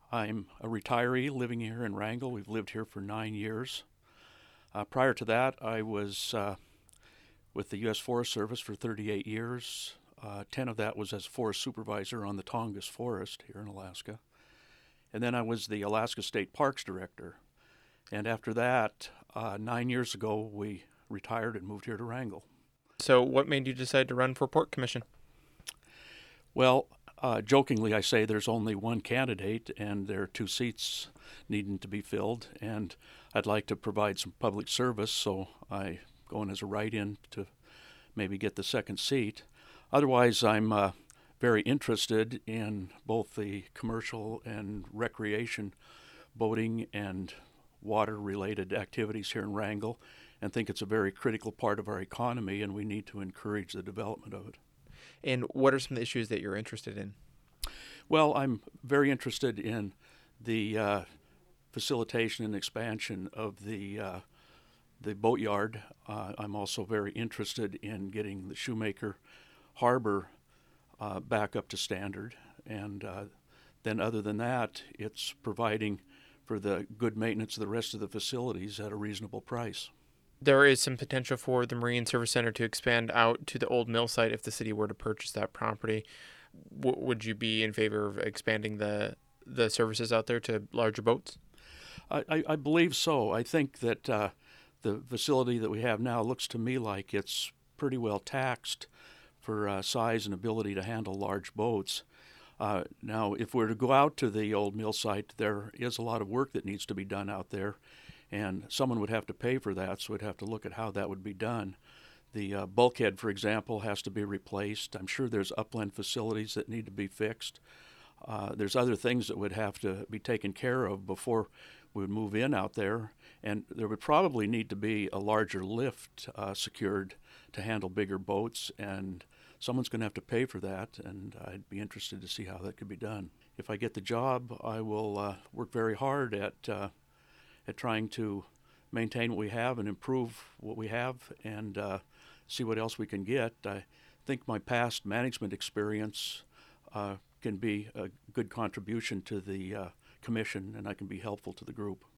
I'm a retiree living here in Wrangell. We've lived here for 9 years. Prior to that, I was with the U.S. Forest Service for 38 years. 10 of that was as forest supervisor on the Tongass Forest here in Alaska. And then I was the Alaska State Parks Director. And after that, 9 years ago, we retired and moved here to Wrangell. So what made you decide to run for Port Commission? Well, jokingly, I say there's only one candidate, and there are 2 seats needing to be filled. And I'd like to provide some public service, so I go in as a write-in to maybe get the second seat. Otherwise, I'm very interested in both the commercial and recreation, boating and water-related activities here in Wrangell, and think it's a very critical part of our economy, and we need to encourage the development of it. And what are some of the issues that you're interested in? Well, I'm very interested in the facilitation and expansion of the boatyard. I'm also very interested in getting the Shoemaker Harbor back up to standard. And then other than that, it's providing for the good maintenance of the rest of the facilities at a reasonable price. There is some potential for the Marine Service Center to expand out to the old mill site if the city were to purchase that property. Would you be in favor of expanding the services out there to larger boats? I believe so. I think that the facility that we have now looks to me like it's pretty well taxed for size and ability to handle large boats. Now, if we're to go out to the old mill site, there is a lot of work that needs to be done out there, and someone would have to pay for that, so we'd have to look at how that would be done. The bulkhead, for example, has to be replaced. I'm sure there's upland facilities that need to be fixed. There's other things that would have to be taken care of before we would move in out there, and there would probably need to be a larger lift secured to handle bigger boats, and someone's going to have to pay for that, and I'd be interested to see how that could be done. If I get the job, I will work very hard at trying to maintain what we have and improve what we have, and see what else we can get. I think my past management experience can be a good contribution to the commission, and I can be helpful to the group.